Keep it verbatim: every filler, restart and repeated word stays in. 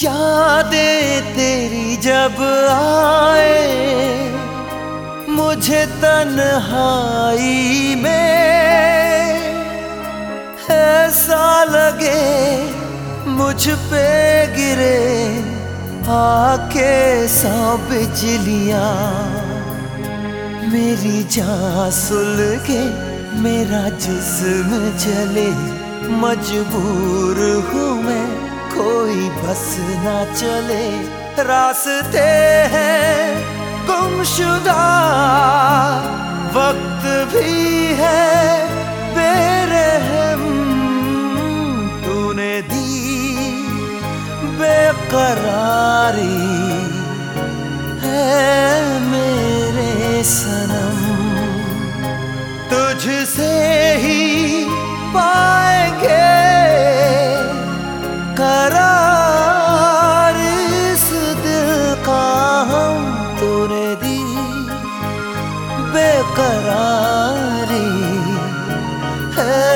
यादें तेरी जब आए मुझे तन्हाई में, ऐसा लगे मुझ पे गिरे आके सौ बिजलियां। मेरी जान सुलगे मेरा जिस्म जले, मजबूर हूँ मैं कोई बस ना चले। रास्ते हैं गुमशुदा, वक्त भी है बेरहम, तूने दी बेकरारी है मेरे सनम। तुझसे ही पाएंगे करार इस दिल का हम, तूने दी बेकरारी है